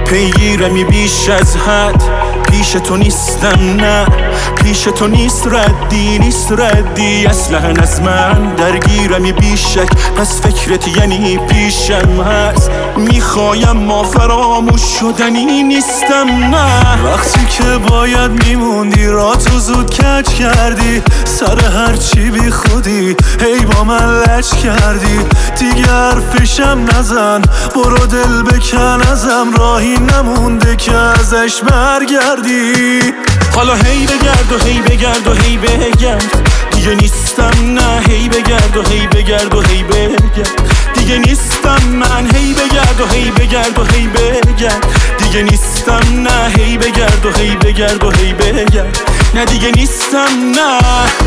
پیگیرمی بیش از حد، پیش تو نیستم نه، پیش تو نیست ردی اصلا از من درگیرمی بیشک، پس فکرت یعنی پیشم هست. میخوایم ما فراموش شدنی نیستم نه. وقتی که باید میموندی را تو زود کج کردی، سر هرچی بی خودی هی با من لج کردی. دیگه حرفشم نزن، برو دل بکن ازم، راهی نمونده که ازش برگردی. حالا هی بگرد و هی بگرد و هی بگرد، دیگه نیستم نه، هی بگرد و هی بگرد و هی بگرد، دیگه نیستم من. هی بگرد و هی بگرد و هی بگرد، دیگه نیستم نه، هی بگرد و هی بگرد و هی بگرد، نه دیگه نیستم نه.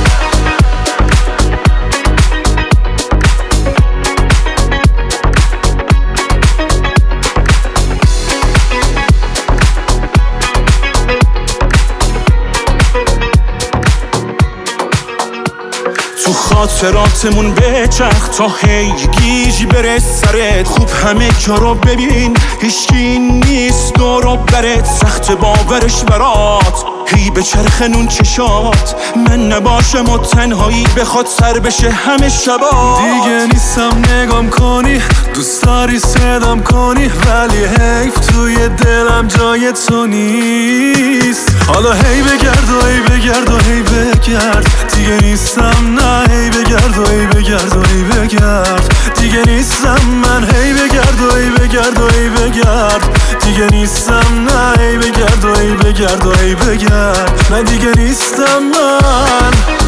تو خاطراتمون بچرخ تا هی گیج بره سرت. خوب همه جا رو ببین، هیچکی نیست دور و برت، سخت باورش برات هی به چرخنون چشات. من نباشم و تنهایی بخواد سر بشه همه شبات. دیگه نیستم نگام کنی، دوست داری صدام کنی، ولی حیف توی دلم جای تو نیست. حالا هی بگرد و هی بگرد و هی بگرد، دیگه نیستم نه، هی بگرد و هی بگرد و هی بگرد، دیگه نیستم من. هی بگرد و هی بگرد و هی بگرد، دیگه نیستم نه، هی بگرد و هی بگرد و هی بگرد، نه دیگه نیستم من.